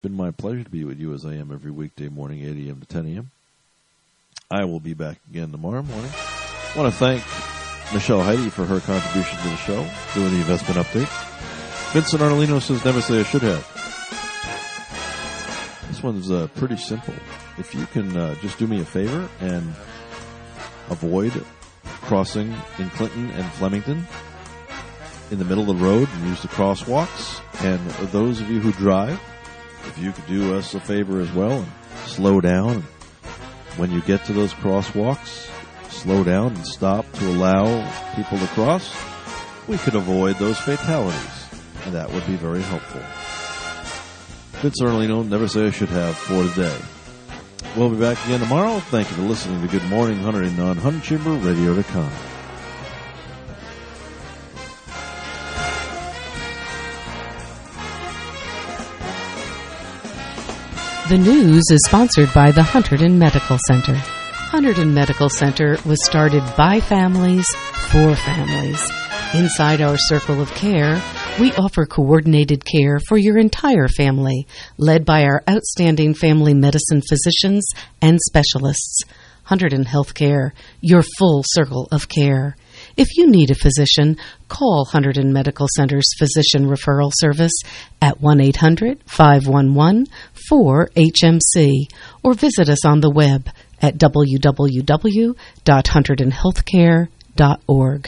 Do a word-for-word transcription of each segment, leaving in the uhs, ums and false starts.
been my pleasure to be with you as I am every weekday morning, eight a.m. to ten a.m. I will be back again tomorrow morning. I want to thank Michelle Heide for her contribution to the show, doing the investment update. Vincent Arnolino says, never say I should have. This one's uh, pretty simple. If you can uh, just do me a favor and avoid crossing in Clinton and Flemington in the middle of the road and use the crosswalks. And those of you who drive, if you could do us a favor as well and slow down. When you get to those crosswalks, slow down and stop to allow people to cross, we could avoid those fatalities. And that would be very helpful. Vince Arnolino, never say I should have for today. We'll be back again tomorrow. Thank you for listening to Good Morning Hunting on Hunting Chamber Radio dot com. The news is sponsored by the Hunterdon Medical Center. Hunterdon Medical Center was started by families for families. Inside our circle of care, we offer coordinated care for your entire family, led by our outstanding family medicine physicians and specialists. Hunterdon Healthcare, your full circle of care. If you need a physician, call Hunterdon Medical Center's Physician Referral Service at one eight hundred, five one one, four H M C or visit us on the web at w w w dot hunterdon healthcare dot org.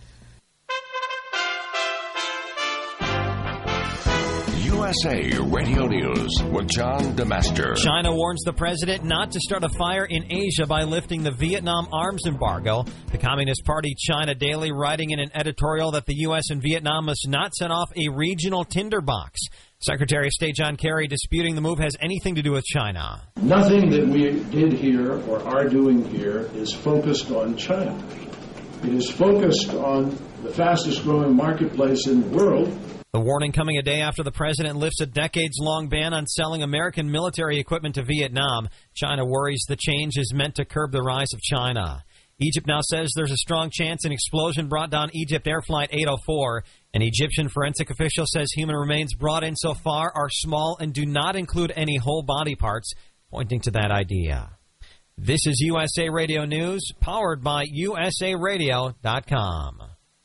U S A Radio News with John DeMaster. China warns the president not to start a fire in Asia by lifting the Vietnam arms embargo. The Communist Party China Daily writing in an editorial that the U S and Vietnam must not set off a regional tinderbox. Secretary of State John Kerry disputing the move has anything to do with China. Nothing that we did here or are doing here is focused on China. It is focused on the fastest growing marketplace in the world. The warning coming a day after the president lifts a decades-long ban on selling American military equipment to Vietnam. China worries the change is meant to curb the rise of China. Egypt now says there's a strong chance an explosion brought down Egypt Air Flight eight oh four. An Egyptian forensic official says human remains brought in so far are small and do not include any whole body parts, pointing to that idea. This is U S A Radio News, powered by U S A radio dot com.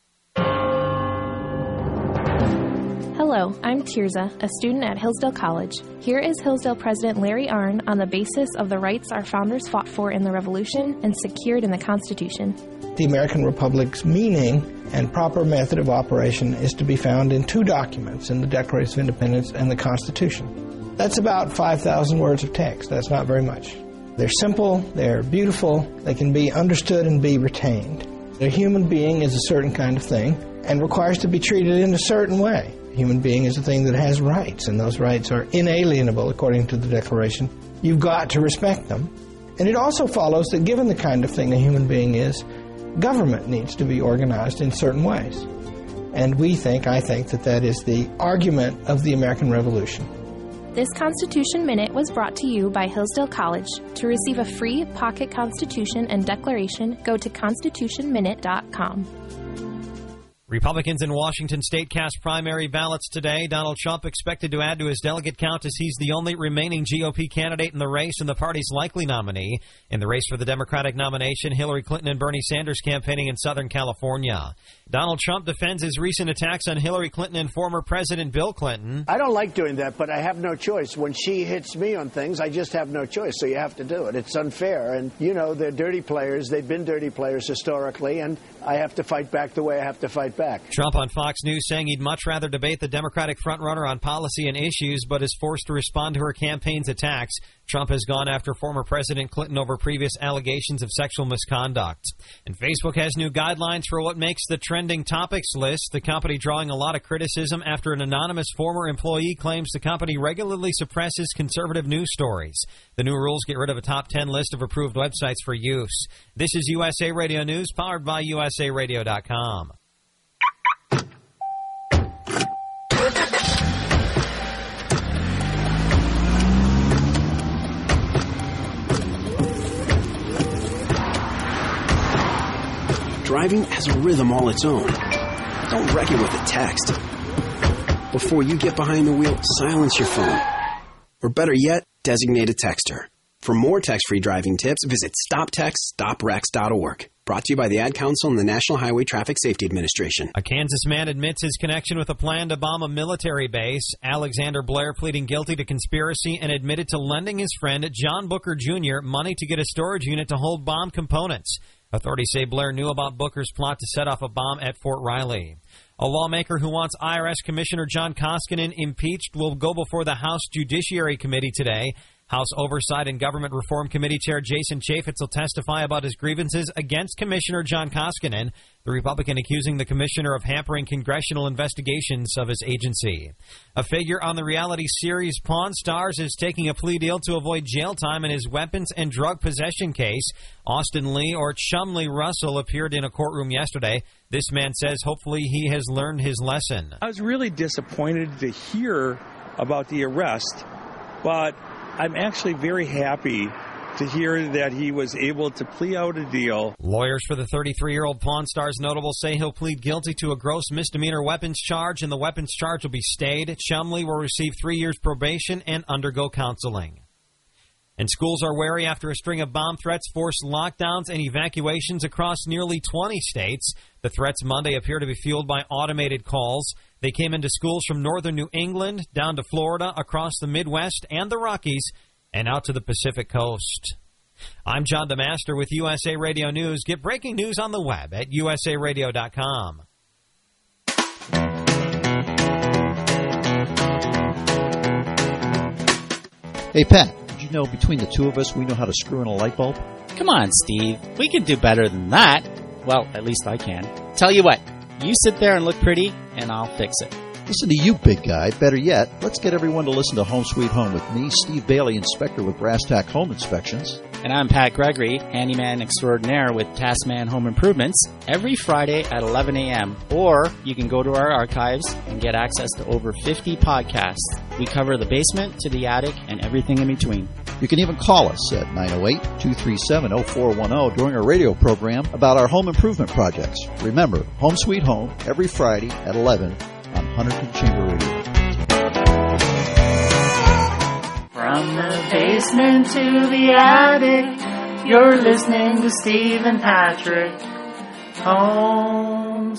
Hello, I'm Tirza, a student at Hillsdale College. Here is Hillsdale President Larry Arnn on the basis of the rights our founders fought for in the Revolution and secured in the Constitution. The American Republic's meaning and proper method of operation is to be found in two documents, in the Declaration of Independence and the Constitution. That's about five thousand words of text. That's not very much. They're simple, they're beautiful, they can be understood and be retained. A human being is a certain kind of thing and requires to be treated in a certain way. A human being is a thing that has rights, and those rights are inalienable according to the Declaration. You've got to respect them. And it also follows that given the kind of thing a human being is, government needs to be organized in certain ways. And we think, I think, that that is the argument of the American Revolution. This Constitution Minute was brought to you by Hillsdale College. To receive a free pocket Constitution and Declaration, go to constitution minute dot com. Republicans in Washington state cast primary ballots today. Donald Trump expected to add to his delegate count as he's the only remaining G O P candidate in the race and the party's likely nominee. In the race for the Democratic nomination, Hillary Clinton and Bernie Sanders campaigning in Southern California. Donald Trump defends his recent attacks on Hillary Clinton and former President Bill Clinton. I don't like doing that, but I have no choice. When she hits me on things, I just have no choice, so you have to do it. It's unfair, and, you know, they're dirty players. They've been dirty players historically, and I have to fight back the way I have to fight back. Trump on Fox News saying he'd much rather debate the Democratic frontrunner on policy and issues, but is forced to respond to her campaign's attacks. Trump has gone after former President Clinton over previous allegations of sexual misconduct. And Facebook has new guidelines for what makes the trending topics list, the company drawing a lot of criticism after an anonymous former employee claims the company regularly suppresses conservative news stories. The new rules get rid of a top ten list of approved websites for use. This is U S A Radio News, powered by U S A radio dot com. Driving has a rhythm all its own. Don't wreck it with a text. Before you get behind the wheel, silence your phone. or better yet, designate a texter. For more text-free driving tips, visit stop text stop wrecks dot org. Brought to you by the Ad Council and the National Highway Traffic Safety Administration. A Kansas man admits his connection with a plan to bomb a military base. Alexander Blair pleading guilty to conspiracy and admitted to lending his friend John Booker Junior money to get a storage unit to hold bomb components. Authorities say Blair knew about Booker's plot to set off a bomb at Fort Riley. A lawmaker who wants I R S Commissioner John Koskinen impeached will go before the House Judiciary Committee today. House Oversight and Government Reform Committee Chair Jason Chaffetz will testify about his grievances against Commissioner John Koskinen, the Republican accusing the commissioner of hampering congressional investigations of his agency. A figure on the reality series Pawn Stars is taking a plea deal to avoid jail time in his weapons and drug possession case. Austin Lee, or Chumley Russell, appeared in a courtroom yesterday. This man says hopefully he has learned his lesson. I was really disappointed to hear about the arrest, but I'm actually very happy to hear that he was able to plea out a deal. Lawyers for the thirty-three-year-old Pawn Stars notable say he'll plead guilty to a gross misdemeanor weapons charge, and the weapons charge will be stayed. Chumley will receive three years probation and undergo counseling. And schools are wary after a string of bomb threats forced lockdowns and evacuations across nearly twenty states. The threats Monday appear to be fueled by automated calls. They came into schools from northern New England, down to Florida, across the Midwest and the Rockies, and out to the Pacific Coast. I'm John DeMaster with U S A Radio News. Get breaking news on the web at U S A radio dot com. Hey, Pat, did you know between the two of us we know how to screw in a light bulb? Come on, Steve. We can do better than that. Well, at least I can. Tell you what, you sit there and look pretty, and I'll fix it. Listen to you, big guy. Better yet, let's get everyone to listen to Home Sweet Home with me, Steve Bailey, inspector with Brass Tack Home Inspections. And I'm Pat Gregory, handyman extraordinaire with Taskman Home Improvements, every Friday at eleven a.m. Or you can go to our archives and get access to over fifty podcasts. We cover the basement to the attic and everything in between. You can even call us at nine oh eight, two three seven, oh four one oh during our radio program about our home improvement projects. Remember, Home Sweet Home, every Friday at eleven on Hunterton Chamber Radio. From the basement to the attic, you're listening to Steve and Patrick. Home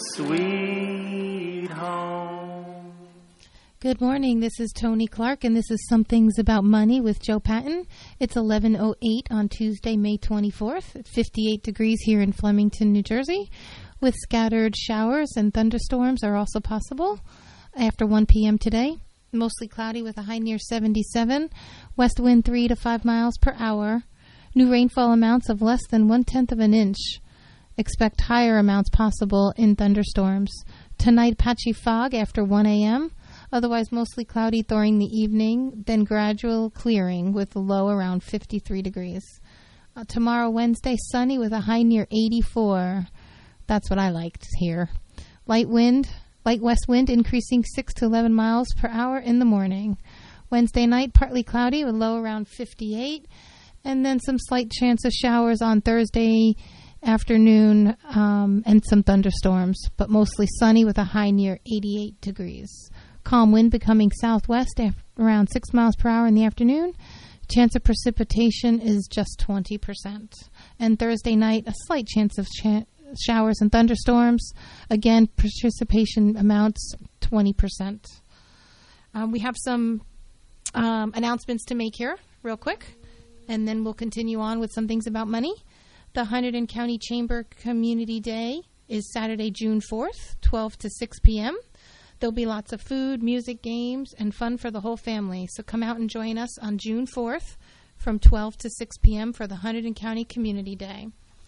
Sweet Home. Good morning. This is Tony Clark, and this is Some Things About Money with Joe Patton. It's eleven oh eight on Tuesday, May twenty-fourth, at fifty-eight degrees here in Flemington, New Jersey, with scattered showers and thunderstorms are also possible after one p.m. today. Mostly cloudy with a high near seventy-seven. West wind three to five miles per hour. New rainfall amounts of less than one-tenth of an inch. Expect higher amounts possible in thunderstorms. Tonight, patchy fog after one a.m. Otherwise, mostly cloudy during the evening, then gradual clearing with a low around fifty-three degrees. Uh, tomorrow, Wednesday, sunny with a high near eighty-four. That's what I liked here. Light wind. Light west wind increasing six to eleven miles per hour in the morning. Wednesday night, partly cloudy with low around fifty-eight. And then some slight chance of showers on Thursday afternoon um, and some thunderstorms, but mostly sunny with a high near eighty-eight degrees. Calm wind becoming southwest af- around six miles per hour in the afternoon. Chance of precipitation is just twenty percent. And Thursday night, a slight chance of chance showers and thunderstorms. Again, precipitation amounts twenty percent. Um, we have some um, announcements to make here real quick, and then we'll continue on with some things about money. The Hunterdon County Chamber Community Day is Saturday, June fourth, twelve to six p.m. There'll be lots of food, music, games, and fun for the whole family. So come out and join us on June fourth from twelve to six p.m. for the Hunterdon County Community Day.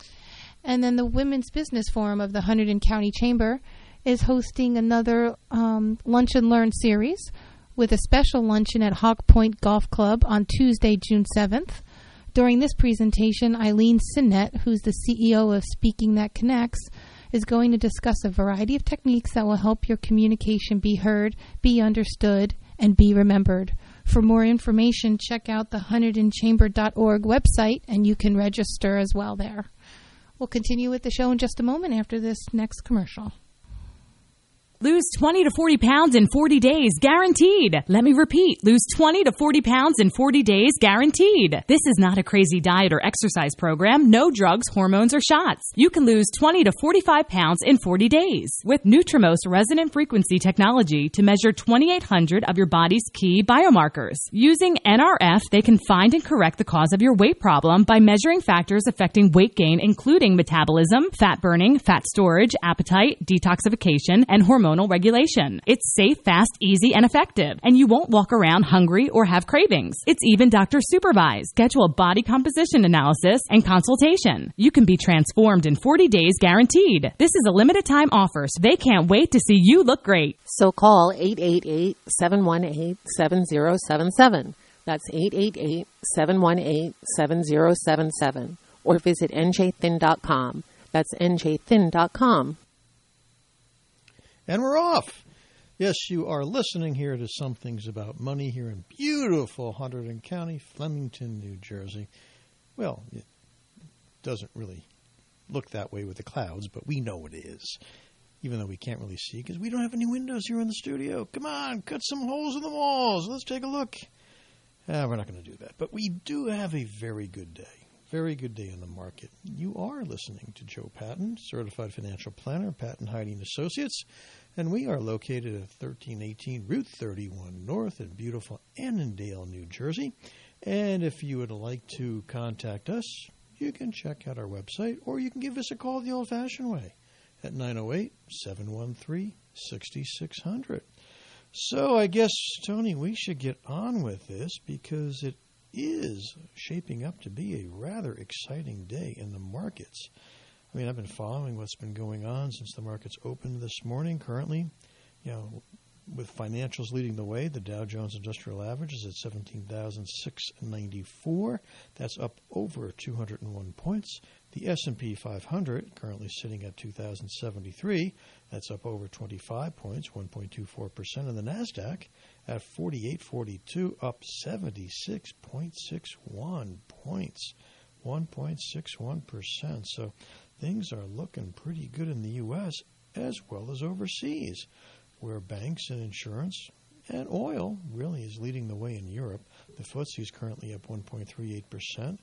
And then the Women's Business Forum of the Hunterdon County Chamber is hosting another um, Lunch and Learn series with a special luncheon at Hawk Point Golf Club on Tuesday, June seventh. During this presentation, Eileen Sinnett, who's the C E O of Speaking That Connects, is going to discuss a variety of techniques that will help your communication be heard, be understood, and be remembered. For more information, check out the hunterdon chamber dot org website, and you can register as well there. We'll continue with the show in just a moment after this next commercial. Lose twenty to forty pounds in forty days, guaranteed. Let me repeat, lose twenty to forty pounds in forty days, guaranteed. This is not a crazy diet or exercise program, no drugs, hormones, or shots. You can lose twenty to forty-five pounds in forty days with Nutrimost resonant frequency technology to measure twenty-eight hundred of your body's key biomarkers. Using N R F, they can find and correct the cause of your weight problem by measuring factors affecting weight gain, including metabolism, fat burning, fat storage, appetite, detoxification, and hormone regulation. It's safe, fast, easy, and effective, and you won't walk around hungry or have cravings. It's even doctor supervised. Schedule a body composition analysis and consultation. You can be transformed in forty days, guaranteed. This is a limited time offer, so they can't wait to see you look great. So call eight eight eight, seven one eight, seven zero seven seven. That's eight eight eight, seven one eight, seven zero seven seven. Or visit N J thin dot com. That's N J thin dot com. And we're off. Yes, you are listening here to Some Things About Money here in beautiful Hunterdon County, Flemington, New Jersey. Well, it doesn't really look that way with the clouds, but we know it is, even though we can't really see because we don't have any windows here in the studio. Come on, cut some holes in the walls. Let's take a look. Uh, we're not going to do that, but we do have a very good day. Very good day in the market. You are listening to Joe Patton, Certified Financial Planner, Patton Heide and Associates, and we are located at thirteen eighteen Route thirty-one North in beautiful Annandale, New Jersey. And if you would like to contact us, you can check out our website, or you can give us a call the old-fashioned way at nine oh eight, seven one three, six six zero zero. So I guess, Tony, we should get on with this because it is shaping up to be a rather exciting day in the markets. I mean, I've been following what's been going on since the markets opened this morning. Currently, you know, with financials leading the way, the Dow Jones Industrial Average is at seventeen thousand six hundred ninety-four. That's up over two hundred one points. The S and P five hundred currently sitting at two thousand seventy-three. That's up over twenty-five points, one point two four percent. And the NASDAQ at forty-eight forty-two, up seventy-six point six one points, one point six one percent. So things are looking pretty good in the U S as well as overseas, where banks and insurance and oil really is leading the way in Europe. The F T S E is currently up one point three eight percent.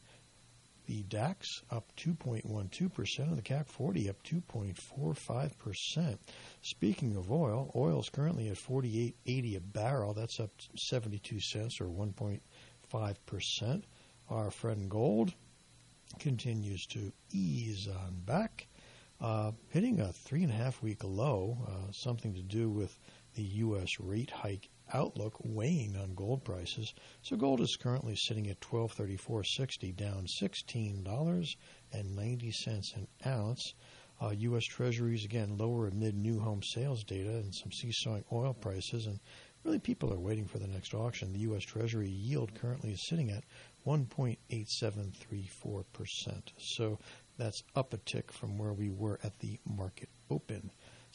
The DAX up two point one two percent, and the C A C forty up two point four five percent. Speaking of oil, oil is currently at forty-eight eighty a barrel. That's up seventy-two cents or one point five percent. Our friend gold continues to ease on back, uh, hitting a three and a half week low, uh, something to do with the U S rate hike outlook weighing on gold prices. So gold is currently sitting at twelve thirty-four sixty, down sixteen dollars and ninety cents an ounce. Uh, U S Treasuries, again, lower amid new home sales data and some seesawing oil prices. And really, people are waiting for the next auction. The U S Treasury yield currently is sitting at one point eight seven three four percent. So that's up a tick from where we were at the market open.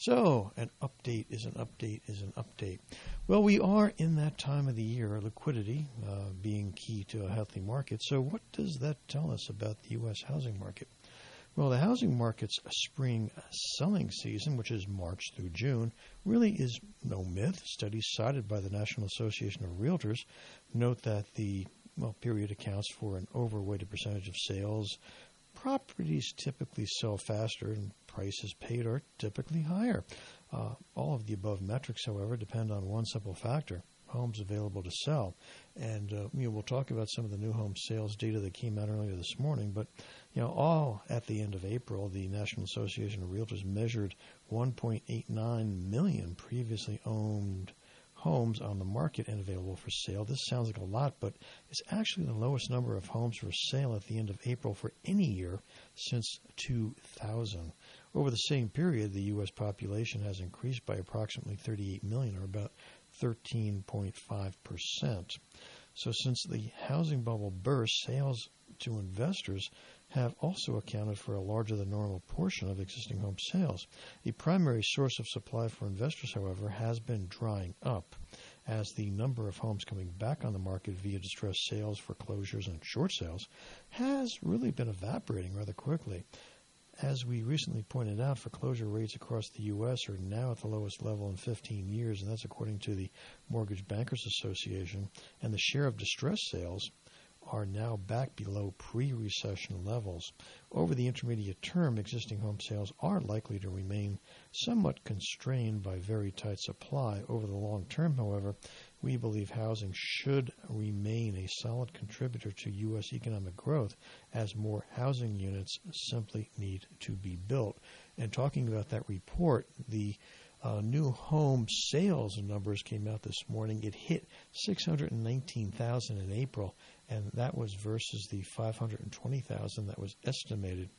So an update is an update is an update. Well, we are in that time of the year, liquidity uh, being key to a healthy market. So what does that tell us about the U S housing market? Well, the housing market's spring selling season, which is March through June, really is no myth. Studies cited by the National Association of Realtors note that the well, period accounts for an overweighted percentage of sales. Properties typically sell faster and prices paid are typically higher. Uh, all of the above metrics, however, depend on one simple factor: homes available to sell. And uh, you know, we'll talk about some of the new home sales data that came out earlier this morning. But you know, all at the end of April, the National Association of Realtors measured one point eight nine million previously owned homes on the market and available for sale. This sounds like a lot, but it's actually the lowest number of homes for sale at the end of April for any year since two thousand. Over the same period, the U S population has increased by approximately thirty-eight million, or about thirteen point five percent. So since the housing bubble burst, sales to investors have also accounted for a larger than normal portion of existing home sales. The primary source of supply for investors, however, has been drying up, as the number of homes coming back on the market via distressed sales, foreclosures, and short sales has really been evaporating rather quickly. as we recently pointed out, foreclosure rates across the U S are now at the lowest level in fifteen years, and that's according to the Mortgage Bankers Association. And the share of distressed sales are now back below pre-recession levels. Over the intermediate term, existing home sales are likely to remain somewhat constrained by very tight supply. Over the long term, however, we believe housing should remain a solid contributor to U S economic growth as more housing units simply need to be built. And talking about that report, the uh, new home sales numbers came out this morning. It hit six hundred nineteen thousand in April, and that was versus the five hundred twenty thousand that was estimated.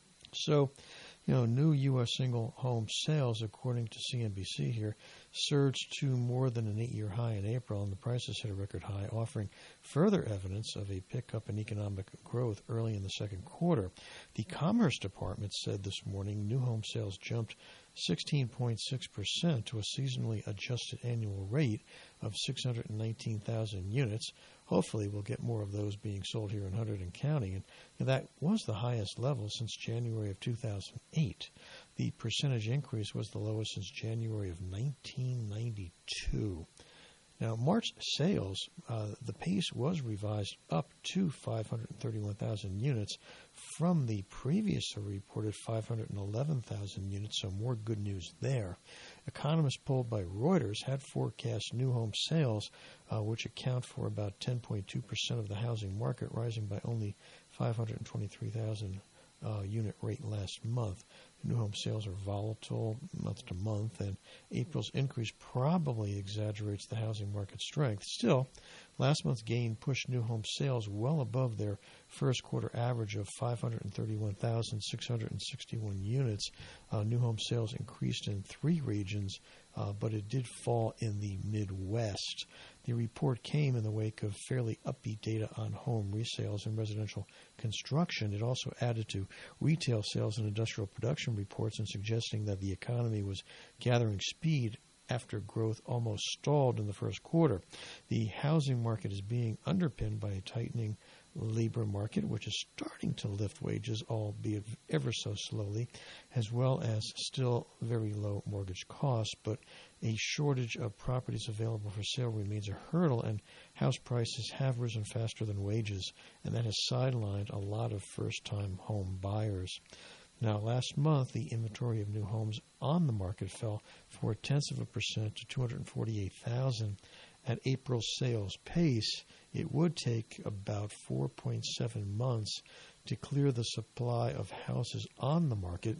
So, you know, new U S single home sales, according to C N B C here, surged to more than an eight-year high in April, and the prices hit a record high, offering further evidence of a pickup in economic growth early in the second quarter. The Commerce Department said this morning new home sales jumped sixteen point six percent to a seasonally adjusted annual rate of six hundred nineteen thousand units. Hopefully we'll get more of those being sold here in Hunterdon County, and that was the highest level since January of two thousand eight. The percentage increase was the lowest since January of nineteen ninety-two. Now, March sales, uh, the pace was revised up to five hundred thirty-one thousand units from the previously reported five hundred eleven thousand units, so more good news there. Economists polled by Reuters had forecast new home sales, uh, which account for about ten point two percent of the housing market, rising by only five hundred twenty-three thousand uh, unit rate last month. New home sales are volatile month to month, and April's increase probably exaggerates the housing market strength. Still, last month's gain pushed new home sales well above their first quarter average of five hundred thirty-one thousand six hundred sixty-one units. Uh, new home sales increased in three regions, uh, but it did fall in the Midwest. The report came in the wake of fairly upbeat data on home resales and residential construction. It also added to retail sales and industrial production reports, and suggesting that the economy was gathering speed after growth almost stalled in the first quarter. The housing market is being underpinned by a tightening labor market, which is starting to lift wages, albeit ever so slowly, as well as still very low mortgage costs. But a shortage of properties available for sale remains a hurdle, and house prices have risen faster than wages, and that has sidelined a lot of first-time home buyers. Now, last month, the inventory of new homes on the market fell four-tenths of a percent to two hundred forty-eight thousand. At April's sales pace, it would take about four point seven months to clear the supply of houses on the market,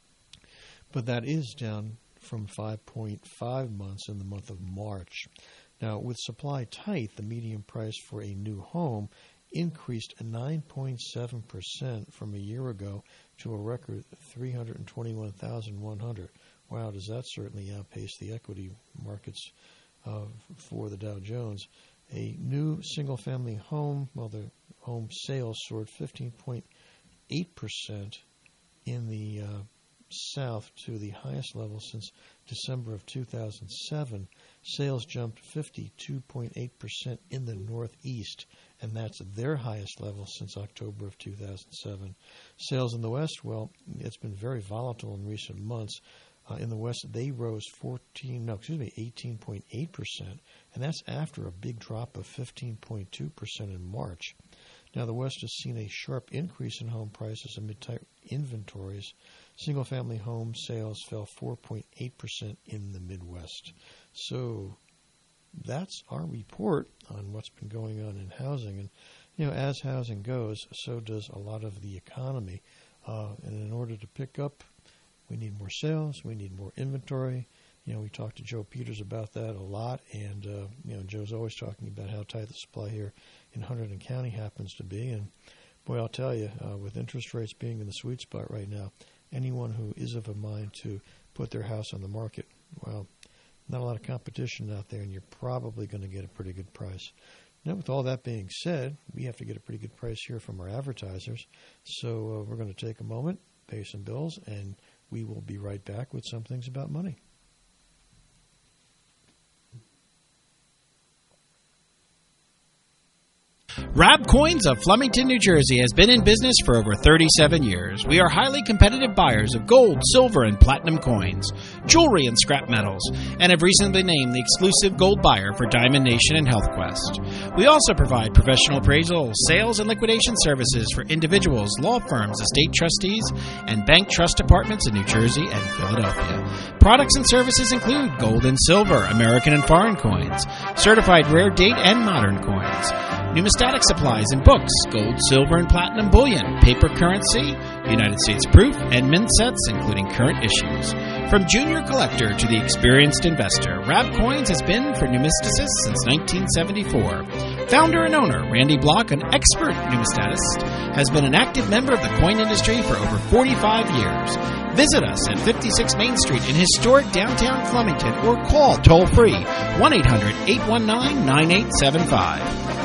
but that is down from five point five months in the month of March. Now, with supply tight, the median price for a new home increased nine point seven percent from a year ago to a record three hundred twenty-one thousand one hundred. Wow, does that certainly outpace the equity markets uh, for the Dow Jones. A new single-family home, well, the home sales soared fifteen point eight percent in the uh, South to the highest level since December of two thousand seven. Sales jumped fifty-two point eight percent in the Northeast, and that's their highest level since October of two thousand seven. Sales in the West, well, it's been very volatile in recent months. Uh, in the West, they rose fourteen, no, excuse me, eighteen point eight percent, and that's after a big drop of fifteen point two percent in March. Now, the West has seen a sharp increase in home prices amid tight inventories. Single-family home sales fell four point eight percent in the Midwest. So that's our report on what's been going on in housing. And, you know, as housing goes, so does a lot of the economy. Uh, and in order to pick up, we need more sales, we need more inventory. You know, we talked to Joe Peters about that a lot, and, uh, you know, Joe's always talking about how tight the supply here in Hunterdon County happens to be. And, boy, I'll tell you, uh, with interest rates being in the sweet spot right now, anyone who is of a mind to put their house on the market, well, not a lot of competition out there, and you're probably going to get a pretty good price. Now, with all that being said, we have to get a pretty good price here from our advertisers. So uh, we're going to take a moment, pay some bills, and we will be right back with some things about money. Rab Coins of Flemington, New Jersey has been in business for over thirty-seven years. We are highly competitive buyers of gold, silver, and platinum coins, jewelry, and scrap metals, and have recently named the exclusive gold buyer for Diamond Nation and HealthQuest. We also provide professional appraisal, sales, and liquidation services for individuals, law firms, estate trustees, and bank trust departments in New Jersey and Philadelphia. Products and services include gold and silver, American and foreign coins, certified rare date and modern coins, numismatic supplies and books, gold, silver, and platinum bullion, paper currency, United States proof, and mint sets, including current issues. From junior collector to the experienced investor, Rab Coins has been for numismaticists since nineteen seventy-four. Founder and owner Randy Block, an expert numismatist, has been an active member of the coin industry for over forty-five years. Visit us at fifty-six Main Street in historic downtown Flemington or call toll-free one eight hundred, eight one nine, nine eight seven five.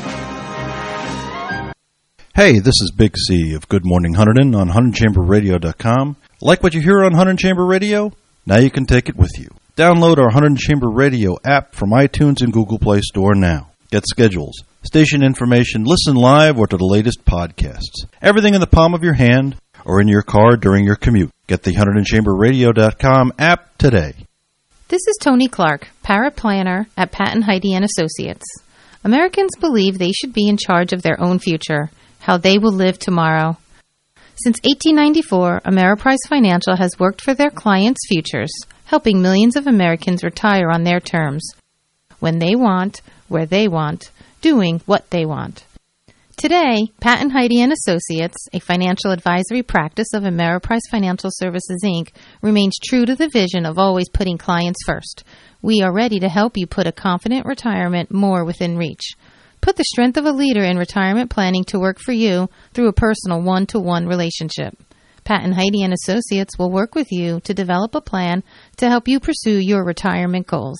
Hey, this is Big C of Good Morning Hunterdon on Hunterdon Chamber Radio dot com. Like what you hear on Hunterdon Chamber Radio? Now you can take it with you. Download our Hunterdon Chamber Radio app from iTunes and Google Play Store now. Get schedules, station information, listen live, or to the latest podcasts. Everything in the palm of your hand or in your car during your commute. Get the Hunterdon Chamber Radio dot com app today. This is Tony Clark, paraplanner at Patton Heidi and Associates. Americans believe they should be in charge of their own future, how they will live tomorrow. Since eighteen ninety-four, Ameriprise Financial has worked for their clients' futures, helping millions of Americans retire on their terms, when they want, where they want, doing what they want. Today, Patton Heidi and Associates, a financial advisory practice of Ameriprise Financial Services, Incorporated, remains true to the vision of always putting clients first. We are ready to help you put a confident retirement more within reach. Put the strength of a leader in retirement planning to work for you through a personal one-to-one relationship. Patton Heidi and Associates will work with you to develop a plan to help you pursue your retirement goals.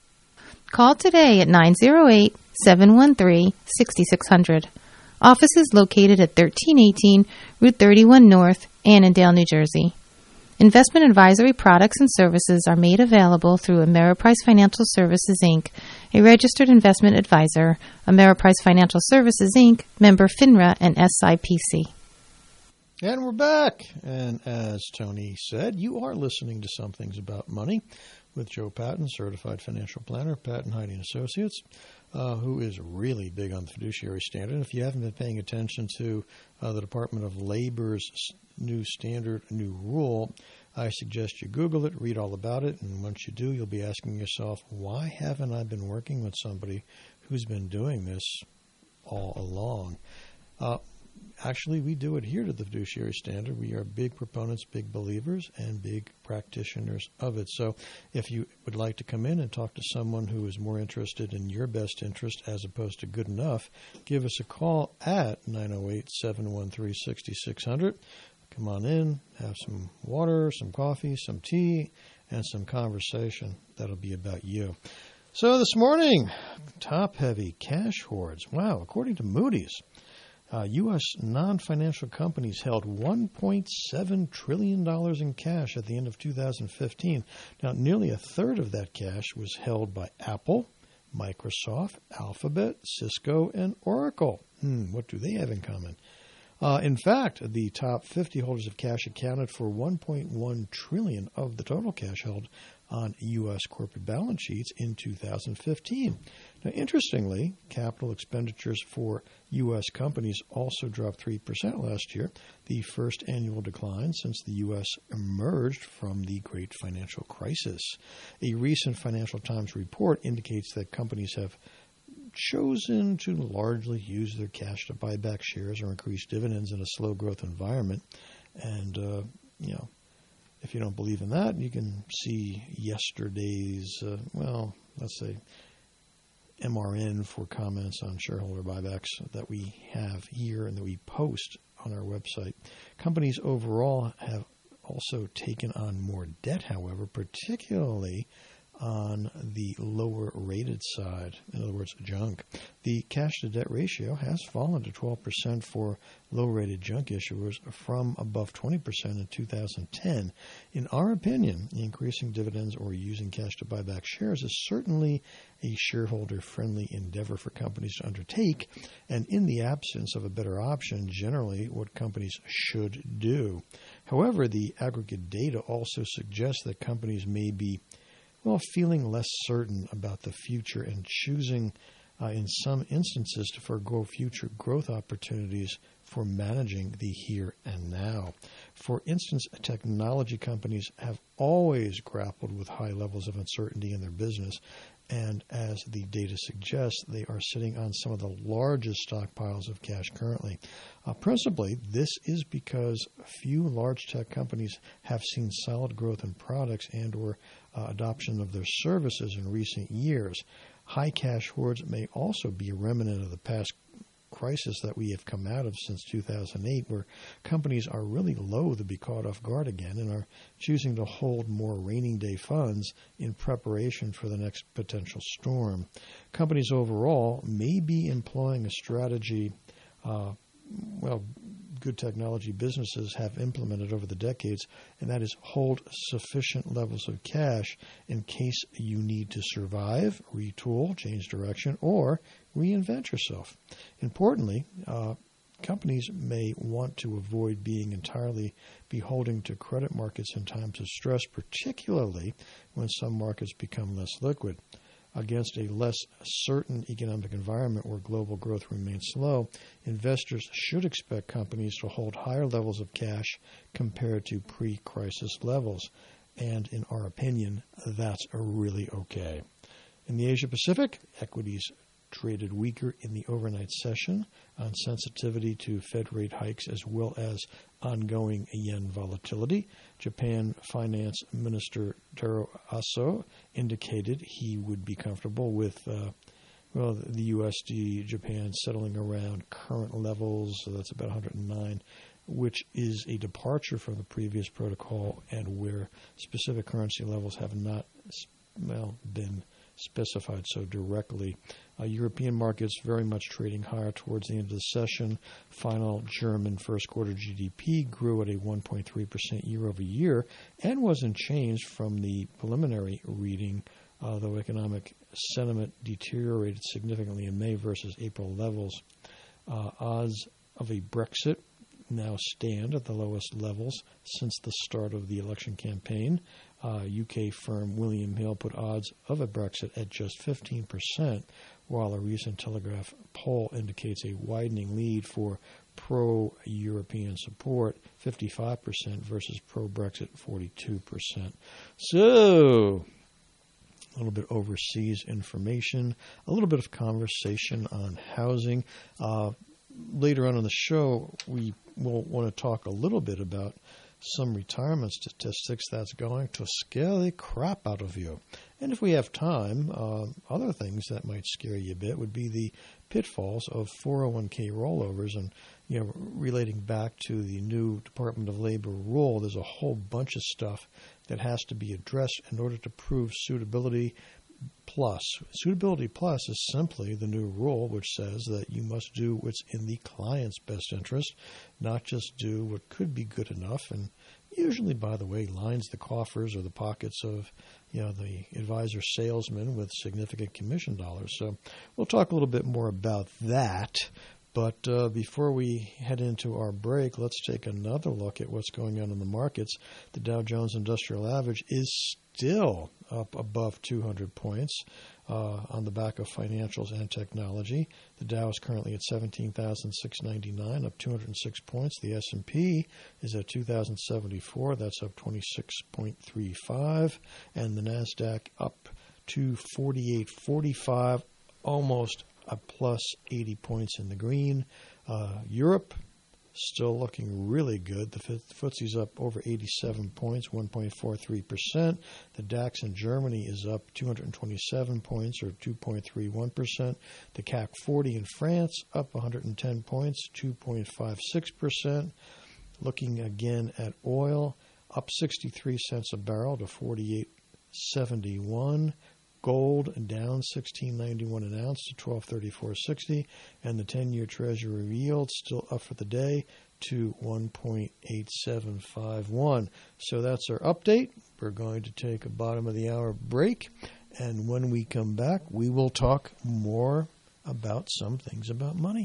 Call today at nine zero eight, seven one three, six six zero zero. Office is located at thirteen eighteen Route thirty-one North, Annandale, New Jersey. Investment advisory products and services are made available through Ameriprise Financial Services, Incorporated, a registered investment advisor, Ameriprise Financial Services, Incorporated, member FINRA and S I P C. And we're back. And as Tony said, you are listening to Some Things About Money with Joe Patton, certified financial planner, Patton Heidi and Associates, uh, who is really big on the fiduciary standard. If you haven't been paying attention to uh, the Department of Labor's new standard, new rule, I suggest you Google it, read all about it, and once you do, you'll be asking yourself, why haven't I been working with somebody who's been doing this all along? Uh, actually, we do adhere to the fiduciary standard. We are big proponents, big believers, and big practitioners of it. So if you would like to come in and talk to someone who is more interested in your best interest as opposed to good enough, give us a call at nine oh eight, seven one three, six six zero zero. Come on in, have some water, some coffee, some tea, and some conversation. That'll be about you. So this morning, top-heavy cash hoards. Wow, according to Moody's, uh, U S non-financial companies held one point seven trillion dollars in cash at the end of two thousand fifteen. Now, nearly a third of that cash was held by Apple, Microsoft, Alphabet, Cisco, and Oracle. Hmm, what do they have in common? Uh, in fact, the top fifty holders of cash accounted for one point one trillion dollars of the total cash held on U S corporate balance sheets in two thousand fifteen. Now, interestingly, capital expenditures for U S companies also dropped three percent last year, the first annual decline since the U S emerged from the great financial crisis. A recent Financial Times report indicates that companies have chosen to largely use their cash to buy back shares or increase dividends in a slow growth environment. And, uh, you know, if you don't believe in that, you can see yesterday's, uh, well, let's say M R N for comments on shareholder buybacks that we have here and that we post on our website. Companies overall have also taken on more debt, however, particularly on the lower-rated side, in other words, junk. The cash-to-debt ratio has fallen to twelve percent for low-rated junk issuers from above twenty percent in two thousand ten. In our opinion, increasing dividends or using cash to buy back shares is certainly a shareholder-friendly endeavor for companies to undertake, and in the absence of a better option, generally what companies should do. However, the aggregate data also suggests that companies may be well, feeling less certain about the future and choosing, uh, in some instances, to forego future growth opportunities for managing the here and now. For instance, technology companies have always grappled with high levels of uncertainty in their business, and as the data suggests, they are sitting on some of the largest stockpiles of cash currently. Uh, principally, this is because few large tech companies have seen solid growth in products and or uh, adoption of their services in recent years. High cash hoards may also be a remnant of the past crisis that we have come out of since two thousand eight, where companies are really loath to be caught off guard again and are choosing to hold more rainy day funds in preparation for the next potential storm. Companies overall may be employing a strategy, uh, well, good technology businesses have implemented over the decades, and that is hold sufficient levels of cash in case you need to survive, retool, change direction, or reinvent yourself. Importantly, uh, companies may want to avoid being entirely beholden to credit markets in times of stress, particularly when some markets become less liquid. Against a less certain economic environment where global growth remains slow, investors should expect companies to hold higher levels of cash compared to pre-crisis levels. And in our opinion, that's really okay. In the Asia Pacific, equities traded weaker in the overnight session on sensitivity to Fed rate hikes as well as ongoing yen volatility. Japan Finance Minister Taro Aso indicated he would be comfortable with uh, well, the U S D Japan settling around current levels, so that's about one hundred nine, which is a departure from the previous protocol and where specific currency levels have not well been specified so directly. Uh, European markets very much trading higher towards the end of the session. Final German first quarter G D P grew at a one point three percent year over year and wasn't changed from the preliminary reading, uh, though economic sentiment deteriorated significantly in May versus April levels. Uh, odds of a Brexit now stand at the lowest levels since the start of the election campaign. Uh, U K firm William Hill put odds of a Brexit at just fifteen percent, while a recent Telegraph poll indicates a widening lead for pro-European support, fifty-five percent versus pro-Brexit, forty-two percent. So, a little bit overseas information, a little bit of conversation on housing. Uh, later on in the show, we will want to talk a little bit about some retirement statistics that's going to scare the crap out of you. And if we have time, uh, other things that might scare you a bit would be the pitfalls of four oh one k rollovers. And, you know, relating back to the new Department of Labor rule, there's a whole bunch of stuff that has to be addressed in order to prove suitability plus. Suitability plus is simply the new rule which says that you must do what's in the client's best interest, not just do what could be good enough, and usually, by the way, lines the coffers or the pockets of, you know, the advisor salesman with significant commission dollars. So we'll talk a little bit more about that. But uh, before we head into our break, let's take another look at what's going on in the markets. The Dow Jones Industrial Average is still up above two hundred points uh, on the back of financials and technology. The Dow is currently at seventeen thousand six hundred ninety-nine, up two hundred six points. The S and P is at two thousand seventy-four, that's up twenty-six point three five. And the NASDAQ up to forty-eight forty-five, almost a plus eighty points in the green. Uh, Europe still looking really good. The F T S E's up over eighty-seven points, one point four three percent. The DAX in Germany is up two hundred twenty-seven points, or two point three one percent. The C A C forty in France up one hundred ten points, two point five six percent. Looking again at oil, up sixty-three cents a barrel to forty-eight seventy-one. Gold down sixteen ninety-one an ounce to twelve thirty-four sixty, and the ten-year Treasury yield still up for the day to one point eight seven five one. So that's our update. We're going to take a bottom of the hour break, and when we come back, we will talk more about some things about money.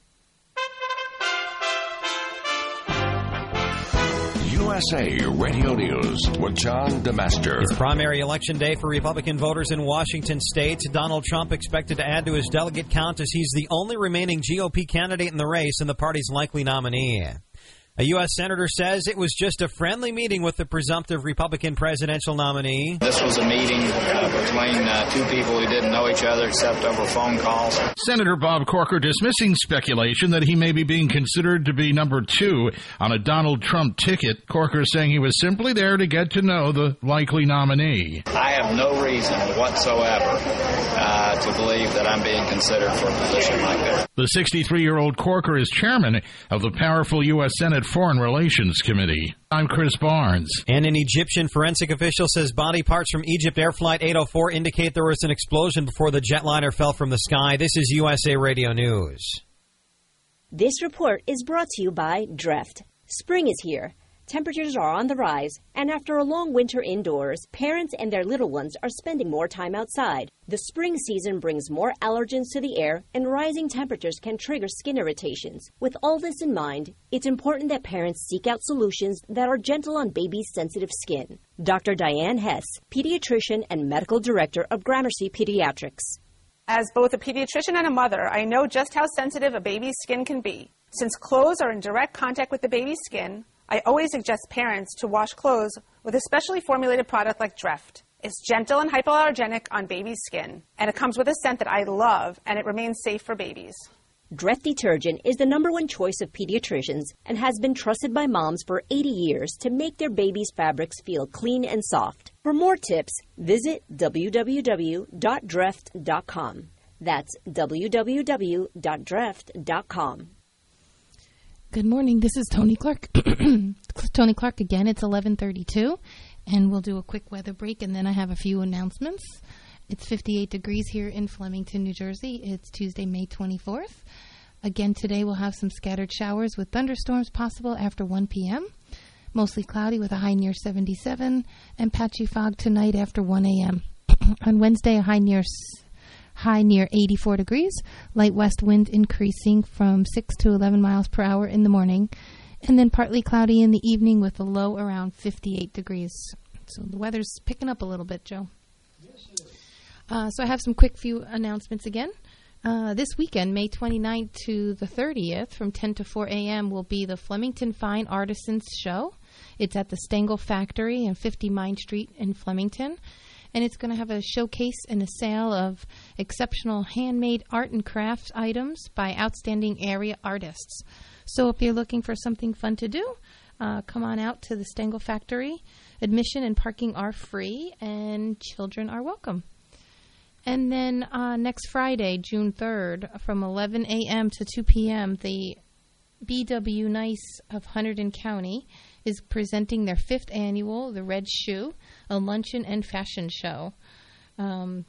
U S A Radio News with John DeMaster. It's primary election day for Republican voters in Washington state. Donald Trump expected to add to his delegate count as he's the only remaining G O P candidate in the race and the party's likely nominee. A U S senator says it was just a friendly meeting with the presumptive Republican presidential nominee. This was a meeting uh, between uh, two people who didn't know each other except over phone calls. Senator Bob Corker dismissing speculation that he may be being considered to be number two on a Donald Trump ticket. Corker saying he was simply there to get to know the likely nominee. I have no reason whatsoever uh, to believe that I'm being considered for a position like this. The sixty-three-year-old Corker is chairman of the powerful U S Senate Foreign Relations Committee. I'm Chris Barnes. And an Egyptian forensic official says body parts from Egypt Air Flight eight oh four indicate there was an explosion before the jetliner fell from the sky. This is U S A Radio News. This report is brought to you by Dreft. Spring is here. Temperatures are on the rise, and after a long winter indoors, parents and their little ones are spending more time outside. The spring season brings more allergens to the air, and rising temperatures can trigger skin irritations. With all this in mind, it's important that parents seek out solutions that are gentle on babies' sensitive skin. Doctor Diane Hess, pediatrician and medical director of Gramercy Pediatrics. As both a pediatrician and a mother, I know just how sensitive a baby's skin can be. Since clothes are in direct contact with the baby's skin, I always suggest parents to wash clothes with a specially formulated product like Dreft. It's gentle and hypoallergenic on baby's skin, and it comes with a scent that I love, and it remains safe for babies. Dreft detergent is the number one choice of pediatricians and has been trusted by moms for eighty years to make their babies' fabrics feel clean and soft. For more tips, visit w w w dot dreft dot com. That's w w w dot dreft dot com. Good morning. This is Tony Clark. Tony Clark again. It's eleven thirty-two, and we'll do a quick weather break, and then I have a few announcements. It's fifty-eight degrees here in Flemington, New Jersey. It's Tuesday, May twenty-fourth. Again, today we'll have some scattered showers with thunderstorms possible after one p.m. Mostly cloudy with a high near seventy-seven, and patchy fog tonight after one a.m. On Wednesday, a high near high near eighty-four degrees, light west wind increasing from six to eleven miles per hour in the morning, and then partly cloudy in the evening with a low around fifty-eight degrees. So the weather's picking up a little bit, Joe. Yes, it is. Uh, so I have some quick few announcements again. Uh, this weekend, May twenty-ninth to the thirtieth, from ten to four a.m. will be the Flemington Fine Artisans Show. It's at the Stengel Factory in fifty Mine Street in Flemington. And it's going to have a showcase and a sale of exceptional handmade art and crafts items by outstanding area artists. So if you're looking for something fun to do, uh, come on out to the Stengel Factory. Admission and parking are free, and children are welcome. And then uh, next Friday, June third, from eleven a.m. to two p.m., the B W Nice of Hunterdon County is presenting their fifth annual The Red Shoe, a luncheon and fashion show. Um,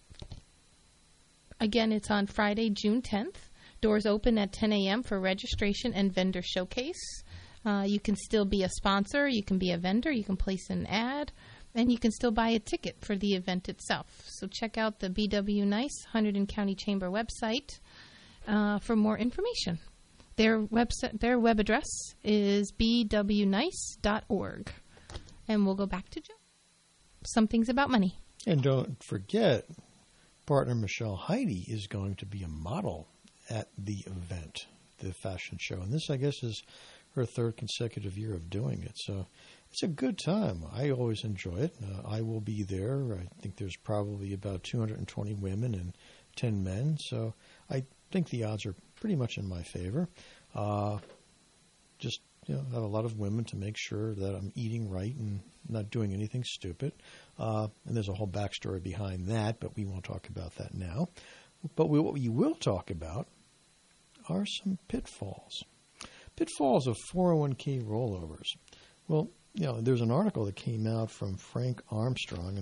again, it's on Friday, June tenth. Doors open at ten a.m. for registration and vendor showcase. Uh, you can still be a sponsor, you can be a vendor, you can place an ad, and you can still buy a ticket for the event itself. So check out the B W Nice Hunterdon County Chamber website uh, for more information. Their website, their web address is b w nice dot org. And we'll go back to Joe. Some things about money. And don't forget, partner Michelle Heidi is going to be a model at the event, the fashion show. And this, I guess, is her third consecutive year of doing it. So it's a good time. I always enjoy it. Uh, I will be there. I think there's probably about two hundred twenty women and ten men. So I think the odds are pretty much in my favor. Uh, just you know, have a lot of women to make sure that I'm eating right and not doing anything stupid. Uh, and there's a whole backstory behind that, but we won't talk about that now. But we, what we will talk about are some pitfalls. Pitfalls of four oh one k rollovers. Well, you know, there's an article that came out from Frank Armstrong, and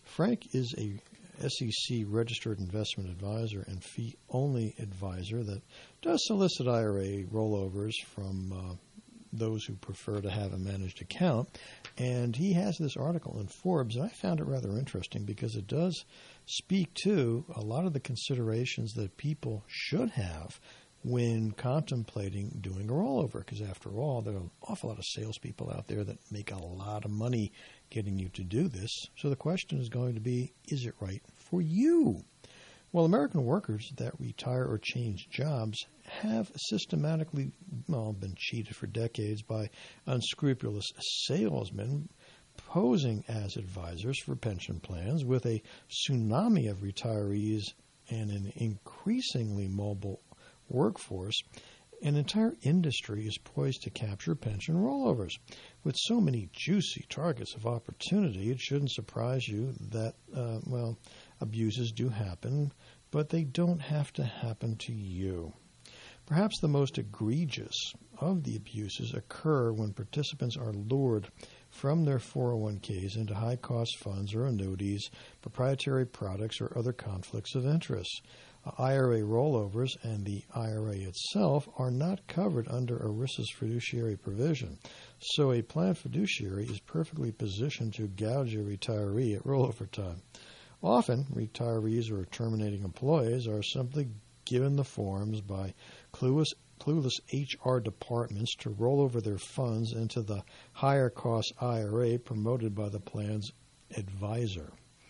Frank is a S E C registered investment advisor and fee-only advisor that does solicit I R A rollovers from uh, those who prefer to have a managed account. And he has this article in Forbes, and I found it rather interesting because it does speak to a lot of the considerations that people should have when contemplating doing a rollover. Because after all, there are an awful lot of salespeople out there that make a lot of money getting you to do this. So the question is going to be, is it right for you? Well, American workers that retire or change jobs have systematically, well, been cheated for decades by unscrupulous salesmen posing as advisors for pension plans. With a tsunami of retirees and an increasingly mobile workforce, an entire industry is poised to capture pension rollovers. With so many juicy targets of opportunity, it shouldn't surprise you that, uh, well, abuses do happen, but they don't have to happen to you. Perhaps the most egregious of the abuses occur when participants are lured from their four oh one k's into high-cost funds or annuities, proprietary products, or other conflicts of interest. Uh, I R A rollovers and the I R A itself are not covered under ERISA's fiduciary provision, so a plan fiduciary is perfectly positioned to gouge a retiree at rollover time. Often, retirees or terminating employees are simply given the forms by clueless, clueless H R departments to roll over their funds into the higher-cost I R A promoted by the plan's advisor.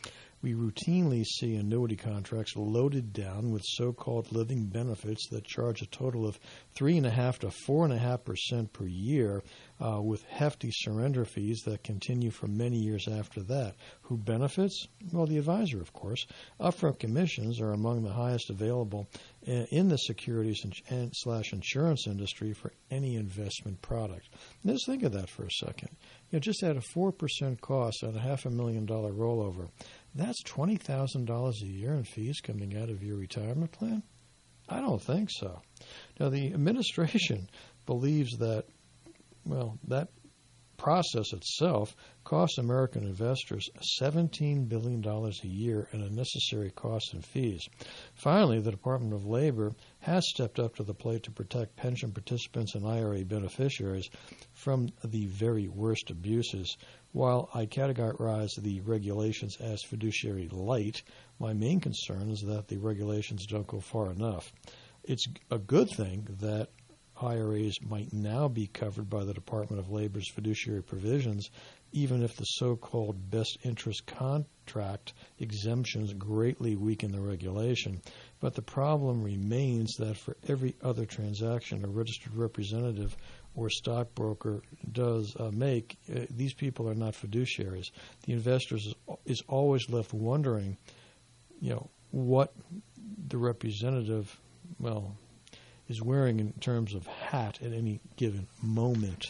We routinely see annuity contracts loaded down with so-called living benefits that charge a total of three point five to four point five percent per year, uh, with hefty surrender fees that continue for many years after that. Who benefits? Well, the advisor, of course. Upfront commissions are among the highest available in the securities and slash insurance industry for any investment product. And just think of that for a second. You know, just at a four percent cost on a half a million dollar rollover, that's twenty thousand dollars a year in fees coming out of your retirement plan? I don't think so. Now, the administration believes that, well, that process itself costs American investors seventeen billion dollars a year in unnecessary costs and fees. Finally, the Department of Labor has stepped up to the plate to protect pension participants and I R A beneficiaries from the very worst abuses. While I categorize the regulations as fiduciary light, my main concern is that the regulations don't go far enough. It's a good thing that I R As might now be covered by the Department of Labor's fiduciary provisions, even if the so-called best interest contract exemptions greatly weaken the regulation. But the problem remains that for every other transaction a registered representative or stockbroker does uh, make, uh, these people are not fiduciaries. The investor is, is always left wondering, you know, what the representative, well, is wearing in terms of hat at any given moment.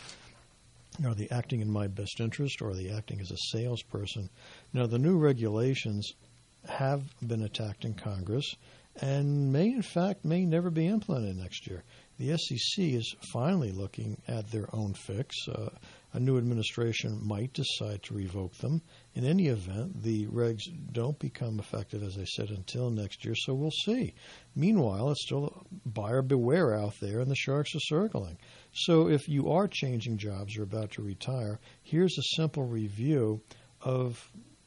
Are they acting in my best interest, or are they acting as a salesperson? Now, the new regulations have been attacked in Congress and may, in fact, may never be implemented next year. The S E C is finally looking at their own fix. Uh, a new administration might decide to revoke them. In any event, the regs don't become effective, as I said, until next year, so we'll see. Meanwhile, it's still buyer beware out there, and the sharks are circling. So if you are changing jobs or about to retire, here's a simple review of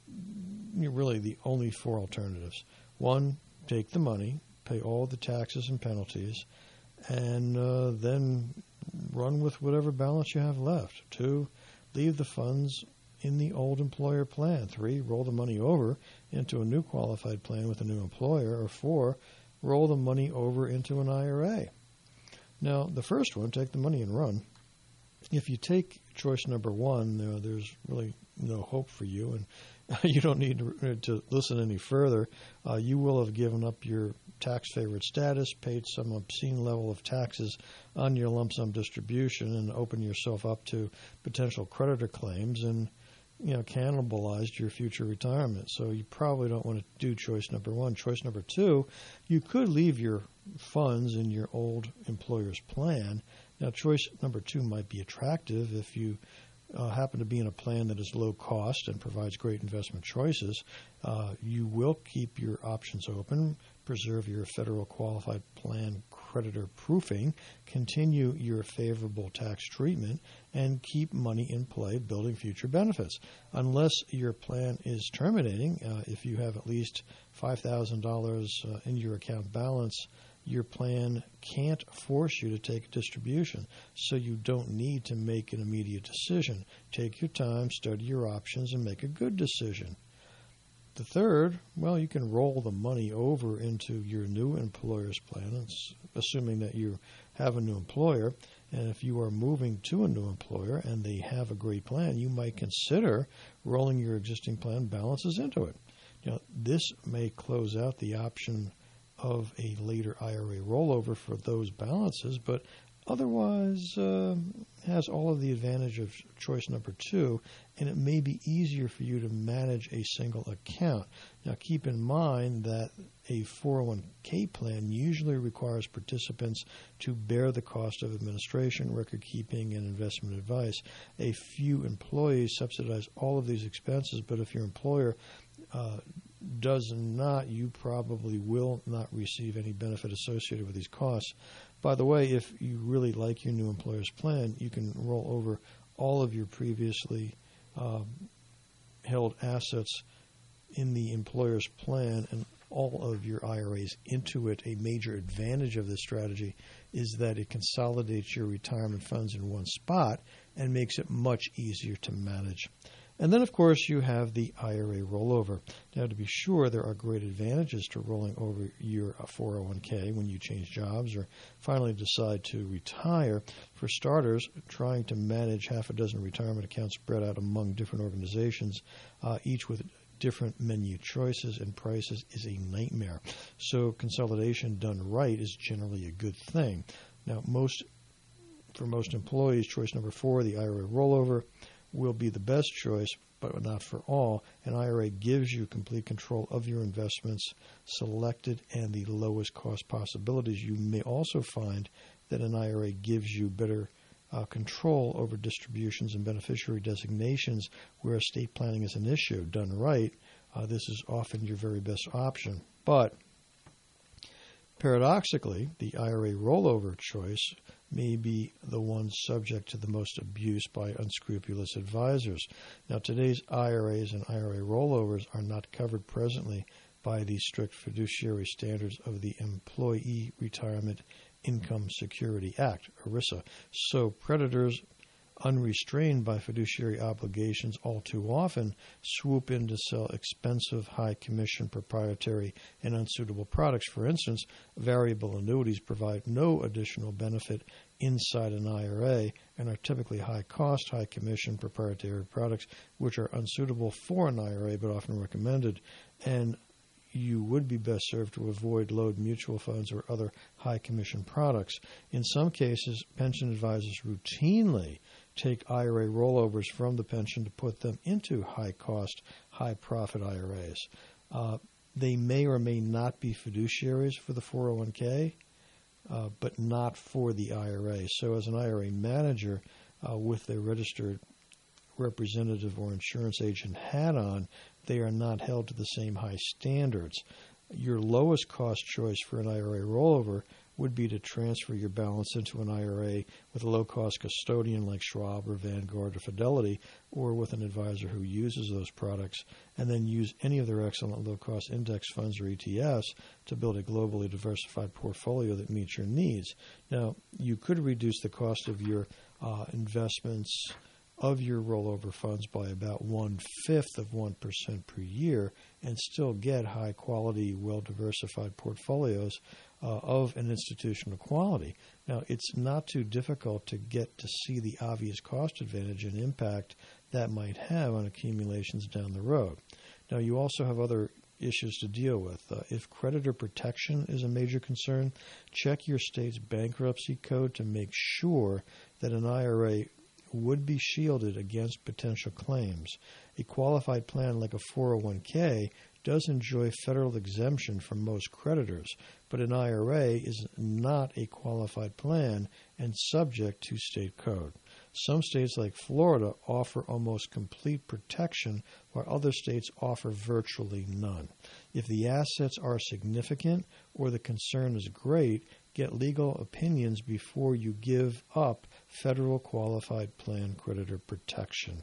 really the only four alternatives. One, take the money, pay all the taxes and penalties, and uh, then run with whatever balance you have left. Two, leave the funds in the old employer plan. Three, roll the money over into a new qualified plan with a new employer. Or four, roll the money over into an I R A. Now, the first one, take the money and run. If you take choice number one, you know, there's really no hope for you, and you don't need to, to listen any further. Uh, you will have given up your tax favorite status, paid some obscene level of taxes on your lump sum distribution, and opened yourself up to potential creditor claims, and you know, cannibalized your future retirement. So you probably don't want to do choice number one. Choice number two, you could leave your funds in your old employer's plan. Now, choice number two might be attractive if you uh, happen to be in a plan that is low cost and provides great investment choices, uh, you will keep your options open, preserve your federal qualified plan creditor proofing, continue your favorable tax treatment, and keep money in play building future benefits. Unless your plan is terminating, uh, if you have at least five thousand dollars uh, in your account balance, your plan can't force you to take a distribution, so you don't need to make an immediate decision. Take your time, study your options, and make a good decision. The third, well, you can roll the money over into your new employer's plan, it's assuming that you have a new employer. And if you are moving to a new employer and they have a great plan, you might consider rolling your existing plan balances into it. Now, this may close out the option of a later I R A rollover for those balances, but otherwise uh, has all of the advantage of choice number two, and it may be easier for you to manage a single account. Now, keep in mind that a four oh one k plan usually requires participants to bear the cost of administration, record keeping, and investment advice. A few employees subsidize all of these expenses, but if your employer uh, does not, you probably will not receive any benefit associated with these costs. By the way, if you really like your new employer's plan, you can roll over all of your previously uh, held assets in the employer's plan and all of your I R As into it. A major advantage of this strategy is that it consolidates your retirement funds in one spot and makes it much easier to manage. And then, of course, you have the I R A rollover. Now, to be sure, there are great advantages to rolling over your four oh one k when you change jobs or finally decide to retire. For starters, trying to manage half a dozen retirement accounts spread out among different organizations, uh, each with different menu choices and prices, is a nightmare. So consolidation done right is generally a good thing. Now, most for most employees, choice number four, the I R A rollover, will be the best choice, but not for all. An I R A gives you complete control of your investments selected and the lowest cost possibilities. You may also find that an I R A gives you better uh, control over distributions and beneficiary designations where estate planning is an issue. Done right, uh, this is often your very best option. But paradoxically, the I R A rollover choice may be the one subject to the most abuse by unscrupulous advisors. Now, today's I R As and I R A rollovers are not covered presently by the strict fiduciary standards of the Employee Retirement Income Security Act, ERISA. So predators, unrestrained by fiduciary obligations, all too often swoop in to sell expensive, high-commission, proprietary, and unsuitable products. For instance, variable annuities provide no additional benefit inside an I R A and are typically high-cost, high-commission, proprietary products which are unsuitable for an I R A but often recommended, and you would be best served to avoid load mutual funds or other high-commission products. In some cases, pension advisors routinely take I R A rollovers from the pension to put them into high-cost, high-profit I R As. Uh, they may or may not be fiduciaries for the four oh one k, uh, but not for the I R A. So as an I R A manager uh, with a registered representative or insurance agent hat on, they are not held to the same high standards. Your lowest cost choice for an I R A rollover would be to transfer your balance into an I R A with a low-cost custodian like Schwab or Vanguard or Fidelity, or with an advisor who uses those products, and then use any of their excellent low-cost index funds or E T Fs to build a globally diversified portfolio that meets your needs. Now, you could reduce the cost of your uh, investments of your rollover funds by about one-fifth of one percent per year and still get high-quality, well-diversified portfolios uh, of an institutional quality. Now, it's not too difficult to get to see the obvious cost advantage and impact that might have on accumulations down the road. Now, you also have other issues to deal with. Uh, if creditor protection is a major concern, check your state's bankruptcy code to make sure that an I R A would be shielded against potential claims. A qualified plan like a four oh one k does enjoy federal exemption from most creditors, but an I R A is not a qualified plan and subject to state code. Some states like Florida offer almost complete protection, while other states offer virtually none. If the assets are significant or the concern is great, get legal opinions before you give up federal qualified plan creditor protection.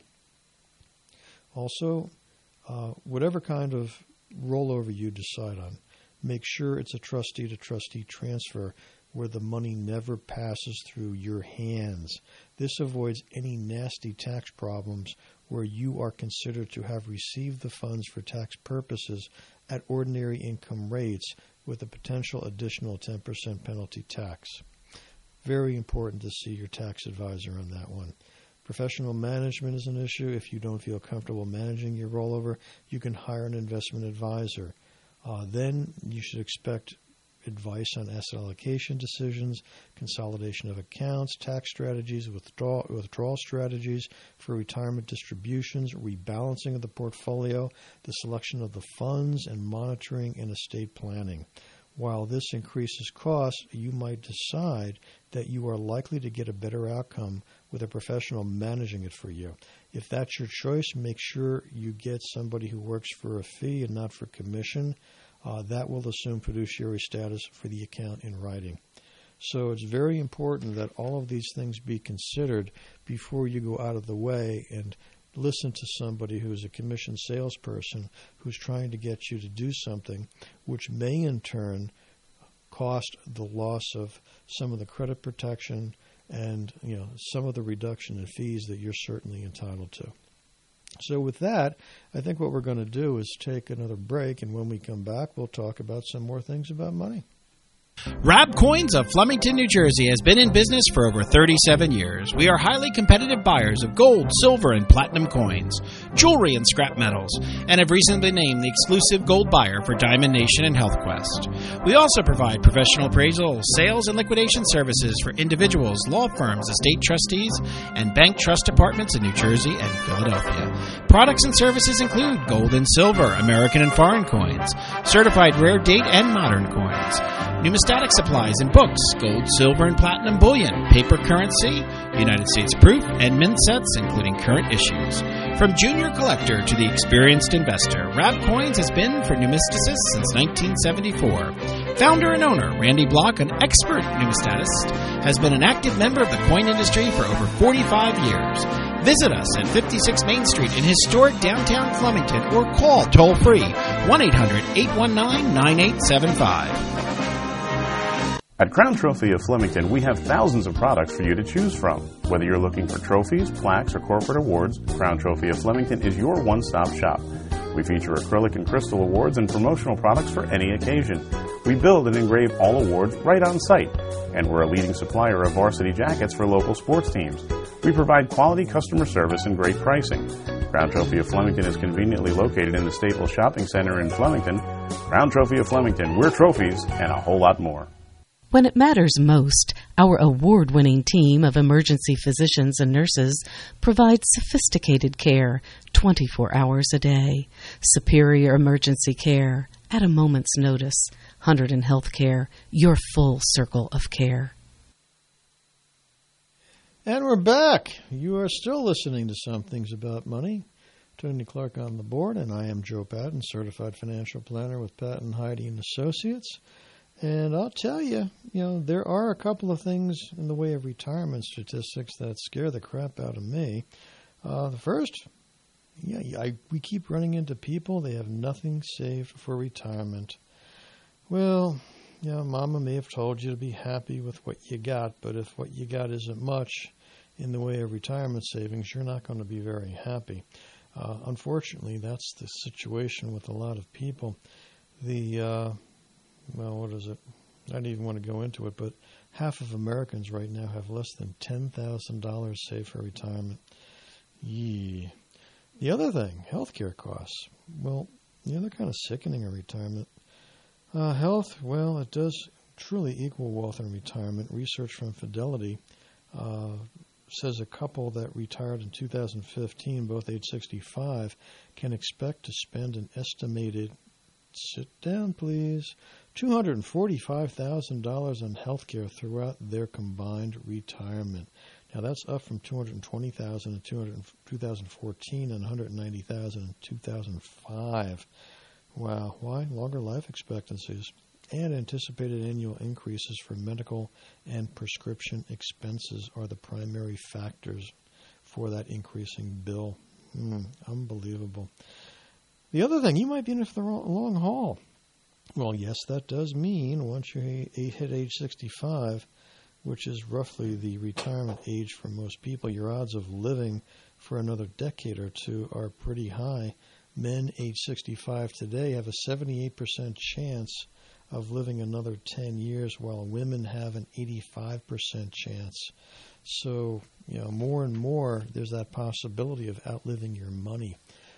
Also, uh, whatever kind of rollover you decide on, make sure it's a trustee-to-trustee transfer where the money never passes through your hands. This avoids any nasty tax problems where you are considered to have received the funds for tax purposes at ordinary income rates with a potential additional ten percent penalty tax. Very important to see your tax advisor on that one. Professional management is an issue. If you don't feel comfortable managing your rollover, you can hire an investment advisor. Uh, then you should expect advice on asset allocation decisions, consolidation of accounts, tax strategies, withdrawal, withdrawal strategies for retirement distributions, rebalancing of the portfolio, the selection of the funds, and monitoring and estate planning. While this increases costs, you might decide that you are likely to get a better outcome with a professional managing it for you. If that's your choice, make sure you get somebody who works for a fee and not for commission. Uh, that will assume fiduciary status for the account in writing. So it's very important that all of these things be considered before you go out of the way and listen to somebody who's a commissioned salesperson who's trying to get you to do something, which may in turn cost the loss of some of the credit protection and, you know, some of the reduction in fees that you're certainly entitled to. So with that, I think what we're going to do is take another break, and when we come back, we'll talk about some more things about money. Rab Coins of Flemington, New Jersey has been in business for over thirty-seven years. We are highly competitive buyers of gold, silver, and platinum coins, jewelry, and scrap metals, and have recently named the exclusive gold buyer for Diamond Nation and HealthQuest. We also provide professional appraisal, sales, and liquidation services for individuals, law firms, estate trustees, and bank trust departments in New Jersey and Philadelphia. Products and services include gold and silver, American and foreign coins, certified rare date and modern coins, numismatic supplies and books, gold, silver, and platinum bullion, paper currency, United States proof, and mint sets, including current issues. From junior collector to the experienced investor, Rab Coins has been for numisticists since nineteen seventy-four. Founder and owner Randy Block, an expert numismatist, has been an active member of the coin industry for over forty-five years. Visit us at fifty-six Main Street in historic downtown Flemington or call toll-free one eight hundred, eight one nine, nine eight seven five. At Crown Trophy of Flemington, we have thousands of products for you to choose from. Whether you're looking for trophies, plaques, or corporate awards, Crown Trophy of Flemington is your one-stop shop. We feature acrylic and crystal awards and promotional products for any occasion. We build and engrave all awards right on site, and we're a leading supplier of varsity jackets for local sports teams. We provide quality customer service and great pricing. Crown Trophy of Flemington is conveniently located in the Staples Shopping Center in Flemington. Crown Trophy of Flemington, we're trophies and a whole lot more. When it matters most, our award-winning team of emergency physicians and nurses provides sophisticated care twenty-four hours a day. Superior emergency care at a moment's notice. Hunterdon Healthcare, your full circle of care. And we're back. You are still listening to Some Things About Money. Tony Clark on the board, and I am Joe Patton, Certified Financial Planner with Patton, Heide and Associates. And I'll tell you, you know, there are a couple of things in the way of retirement statistics that scare the crap out of me. Uh, the first, yeah, I, we keep running into people, they have nothing saved for retirement. Well, you know, Mama may have told you to be happy with what you got, but if what you got isn't much in the way of retirement savings, you're not going to be very happy. Uh, unfortunately, that's the situation with a lot of people. The... Uh, Well, what is it? I don't even want to go into it, but half of Americans right now have less than ten thousand dollars saved for retirement. Yee. The other thing, healthcare costs. Well, you know, they're kind of sickening in retirement. Uh, health, well, it does truly equal wealth in retirement. Research from Fidelity uh, says a couple that retired in two thousand fifteen, both age sixty-five, can expect to spend an estimated, sit down please, two hundred forty-five thousand dollars on health care throughout their combined retirement. Now, that's up from two hundred twenty thousand in two thousand fourteen and one hundred ninety thousand in two thousand five. Wow. Why? Longer life expectancies and anticipated annual increases for medical and prescription expenses are the primary factors for that increasing bill. Mm, unbelievable. The other thing, you might be in it for the long haul. Well, yes, that does mean once you hit age sixty-five, which is roughly the retirement age for most people, your odds of living for another decade or two are pretty high. Men age sixty-five today have a seventy-eight percent chance of living another ten years, while women have an eighty-five percent chance. So, you know, more and more, there's that possibility of outliving your money.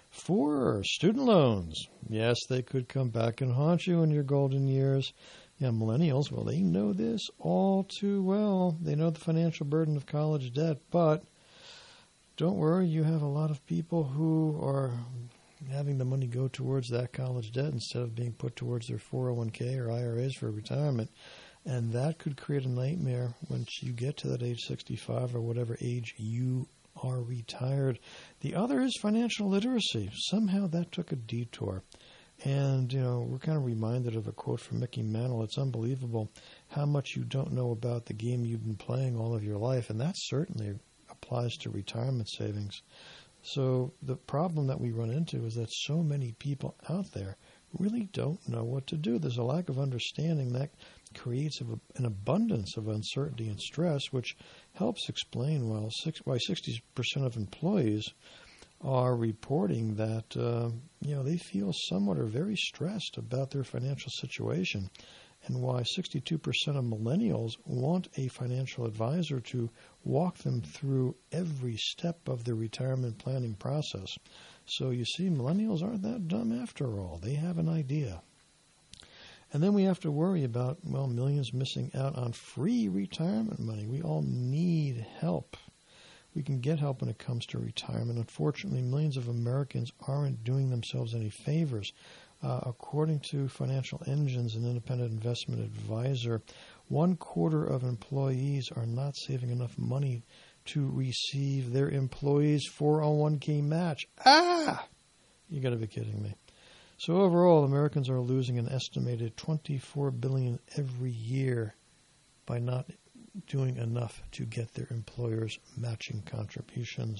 For student loans, yes, they could come back and haunt you in your golden years. Yeah, millennials, well, they know this all too well. They know the financial burden of college debt, but don't worry, you have a lot of people who are having the money go towards that college debt instead of being put towards their four oh one k or I R As for retirement. And that could create a nightmare once you get to that age sixty-five or whatever age you are retired. The other is financial literacy. Somehow that took a detour. And, you know, we're kind of reminded of a quote from Mickey Mantle. It's unbelievable how much you don't know about the game you've been playing all of your life. And that certainly applies to retirement savings. So the problem that we run into is that so many people out there really don't know what to do. There's a lack of understanding that creates an abundance of uncertainty and stress, which helps explain why sixty percent of employees are reporting that uh, you know they feel somewhat or very stressed about their financial situation, and why sixty-two percent of millennials want a financial advisor to walk them through every step of the retirement planning process. So you see, millennials aren't that dumb after all. They have an idea. And then we have to worry about, well, millions missing out on free retirement money. We all need help. We can get help when it comes to retirement. Unfortunately, millions of Americans aren't doing themselves any favors. Uh, according to Financial Engines, an independent investment advisor, one quarter of employees are not saving enough money to receive their employees' four oh one k match. Ah! You got to be kidding me. So overall, Americans are losing an estimated twenty-four billion dollars every year by not doing enough to get their employers' matching contributions.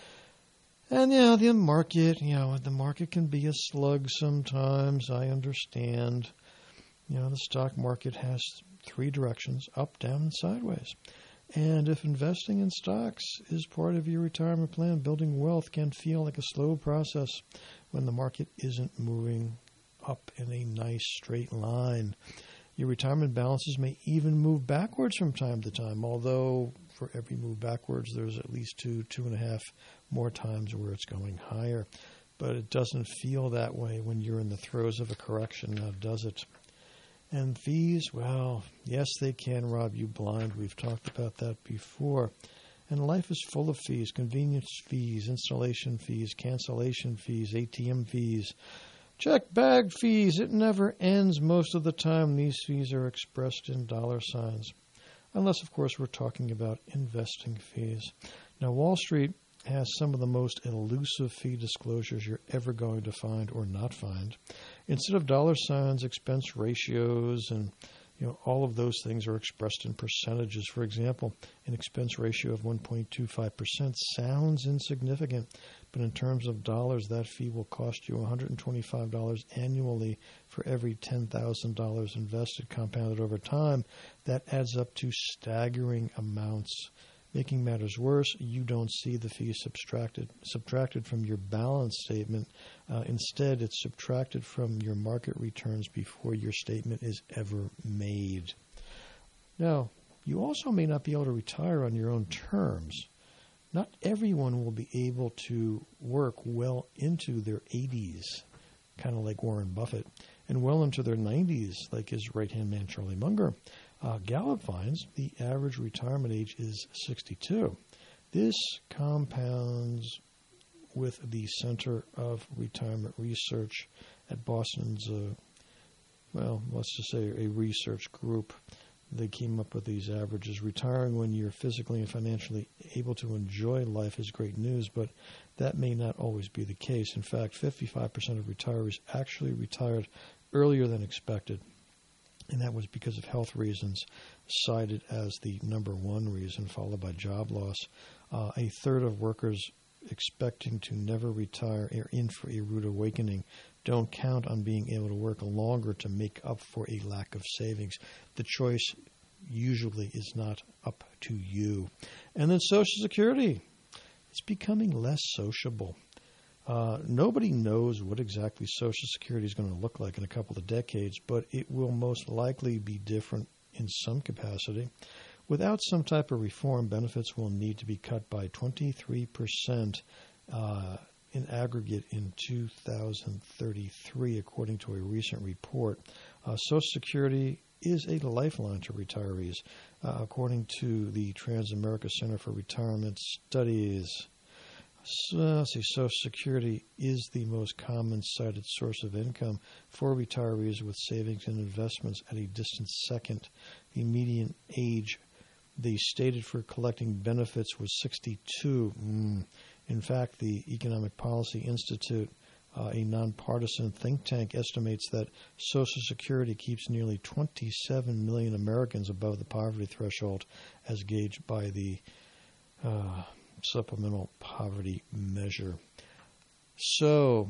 And, yeah, the market, you know, the market can be a slug sometimes. I understand. You know, the stock market has three directions, up, down, and sideways. And if investing in stocks is part of your retirement plan, building wealth can feel like a slow process when the market isn't moving up in a nice straight line. Your retirement balances may even move backwards from time to time, although for every move backwards, there's at least two, two and a half more times where it's going higher. But it doesn't feel that way when you're in the throes of a correction, now does it? And fees, well, yes, they can rob you blind. We've talked about that before. And life is full of fees, convenience fees, installation fees, cancellation fees, A T M fees, check bag fees. It never ends. Most of the time, these fees are expressed in dollar signs. Unless, of course, we're talking about investing fees. Now, Wall Street has some of the most elusive fee disclosures you're ever going to find or not find. Instead of dollar signs, expense ratios, and you know all of those things are expressed in percentages. For example, an expense ratio of one point two five percent sounds insignificant, but in terms of dollars, that fee will cost you one hundred twenty-five dollars annually for every ten thousand dollars invested, compounded over time. That adds up to staggering amounts. Making matters worse, you don't see the fee subtracted subtracted from your balance statement. Uh, instead, it's subtracted from your market returns before your statement is ever made. Now, you also may not be able to retire on your own terms. Not everyone will be able to work well into their eighties, kind of like Warren Buffett, and well into their nineties, like his right-hand man, Charlie Munger. Uh, Gallup finds the average retirement age is sixty-two. This compounds with the Center of Retirement Research at Boston's, uh, well, let's just say a research group. they came up with these averages. Retiring when you're physically and financially able to enjoy life is great news, but that may not always be the case. In fact, fifty-five percent of retirees actually retired earlier than expected, and that was because of health reasons, cited as the number one reason, followed by job loss. Uh, a third of workers expecting to never retire are in for a rude awakening. Don't count on being able to work longer to make up for a lack of savings. The choice usually is not up to you. And then Social Security. It's becoming less sociable. Uh, nobody knows what exactly Social Security is going to look like in a couple of decades, but it will most likely be different in some capacity. Without some type of reform, benefits will need to be cut by twenty-three percent uh, in aggregate in two thousand thirty-three, according to a recent report. Uh, Social Security is a lifeline to retirees, uh, according to the Transamerica Center for Retirement Studies. So, let's see, Social Security is the most common cited source of income for retirees, with savings and investments at a distant second. The median age they stated for collecting benefits was sixty-two. Mm. In fact, the Economic Policy Institute, uh, a nonpartisan think tank, estimates that Social Security keeps nearly twenty-seven million Americans above the poverty threshold, as gauged by the uh, Supplemental Poverty Measure. So,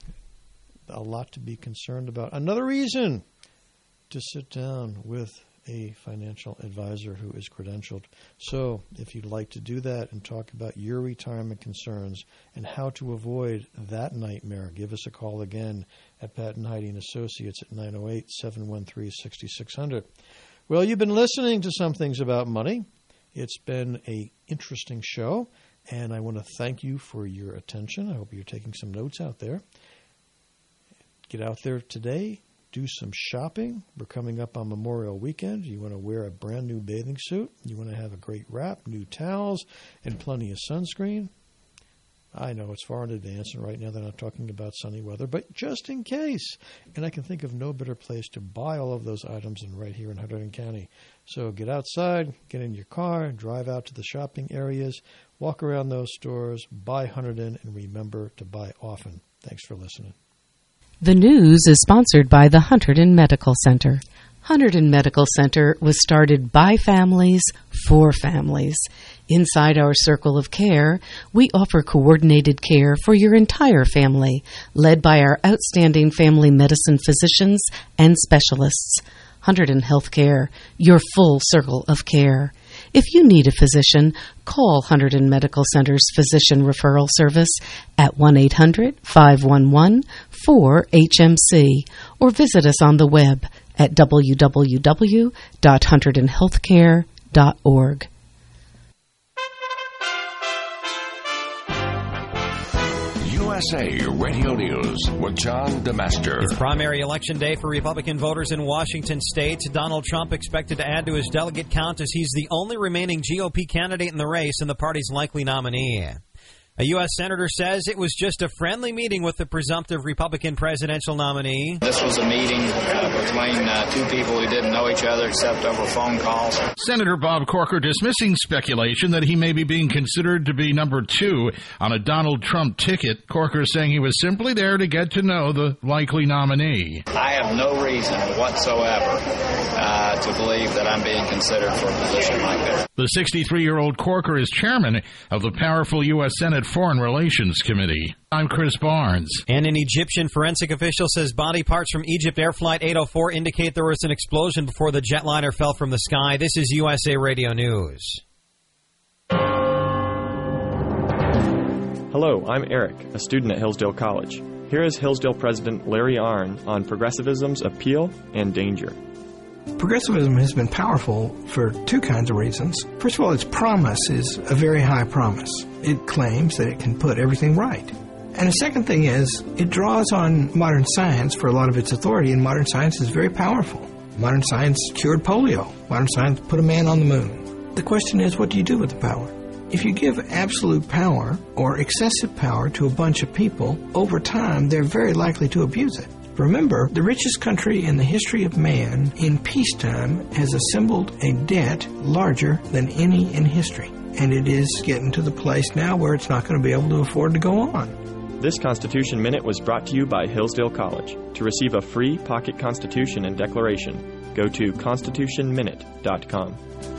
a lot to be concerned about. Another reason to sit down with a financial advisor who is credentialed. So, if you'd like to do that and talk about your retirement concerns and how to avoid that nightmare, give us a call again at Patton Heide and Associates at nine oh eight, seven one three, six six zero zero. Well, you've been listening to Some Things About Money. It's been an interesting show, and I want to thank you for your attention. I hope you're taking some notes out there. Get out there today. Do some shopping. We're coming up on Memorial Weekend. You want to wear a brand new bathing suit. You want to have a great wrap, new towels, and plenty of sunscreen. I know it's far in advance, and right now they're not talking about sunny weather, but just in case. And I can think of no better place to buy all of those items than right here in Hunterdon County. So get outside, get in your car, drive out to the shopping areas, walk around those stores, buy Hunterdon, and remember to buy often. Thanks for listening. The news is sponsored by the Hunterdon Medical Center. Hunterdon Medical Center was started by families for families. Inside our circle of care, we offer coordinated care for your entire family, led by our outstanding family medicine physicians and specialists. Hunterdon Healthcare, your full circle of care. If you need a physician, call Hunterdon Medical Center's Physician Referral Service at one eight hundred, five one one, four H M C or visit us on the web at w w w dot hunterdon healthcare dot org. U S A Radio News with John DeMaster. It's primary election day for Republican voters in Washington state. Donald Trump expected to add to his delegate count as he's the only remaining G O P candidate in the race and the party's likely nominee. A U S senator says it was just a friendly meeting with the presumptive Republican presidential nominee. This was a meeting uh, between uh, two people who didn't know each other except over phone calls. Senator Bob Corker dismissing speculation that he may be being considered to be number two on a Donald Trump ticket. Corker saying he was simply there to get to know the likely nominee. I have no reason whatsoever uh, to believe that I'm being considered for a position like this. The sixty-three-year-old Corker is chairman of the powerful U S Senate Foreign Relations Committee. I'm Chris Barnes. And an Egyptian forensic official says body parts from Egypt Air Flight eight oh four indicate there was an explosion before the jetliner fell from the sky. This is U S A Radio News. Hello, I'm Eric, a student at Hillsdale College. Here is Hillsdale President Larry Arnn on progressivism's appeal and danger. Progressivism has been powerful for two kinds of reasons. First of all, its promise is a very high promise. It claims that it can put everything right. And the second thing is, it draws on modern science for a lot of its authority, and modern science is very powerful. Modern science cured polio. Modern science put a man on the moon. The question is, what do you do with the power? If you give absolute power or excessive power to a bunch of people, over time, they're very likely to abuse it. Remember, the richest country in the history of man in peacetime has assembled a debt larger than any in history. And it is getting to the place now where it's not going to be able to afford to go on. This Constitution Minute was brought to you by Hillsdale College. To receive a free pocket Constitution and declaration, go to constitution minute dot com.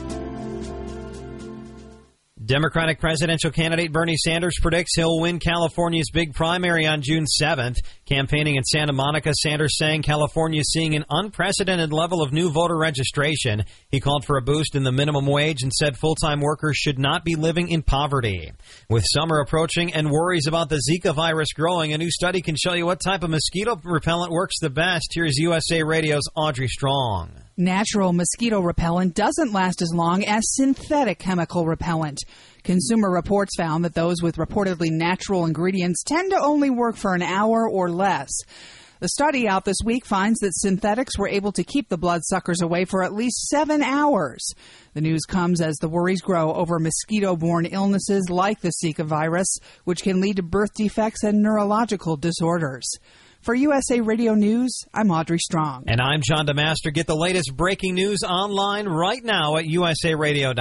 Democratic presidential candidate Bernie Sanders predicts he'll win California's big primary on June seventh. Campaigning in Santa Monica, Sanders saying California is seeing an unprecedented level of new voter registration. He called for a boost in the minimum wage and said full-time workers should not be living in poverty. With summer approaching and worries about the Zika virus growing, a new study can show you what type of mosquito repellent works the best. Here's U S A Radio's Audrey Strong. Natural mosquito repellent doesn't last as long as synthetic chemical repellent. Consumer Reports found that those with reportedly natural ingredients tend to only work for an hour or less. The study out this week finds that synthetics were able to keep the bloodsuckers away for at least seven hours. The news comes as the worries grow over mosquito-borne illnesses like the Zika virus, which can lead to birth defects and neurological disorders. For U S A Radio News, I'm Audrey Strong. And I'm John DeMaster. Get the latest breaking news online right now at U S A Radio dot com.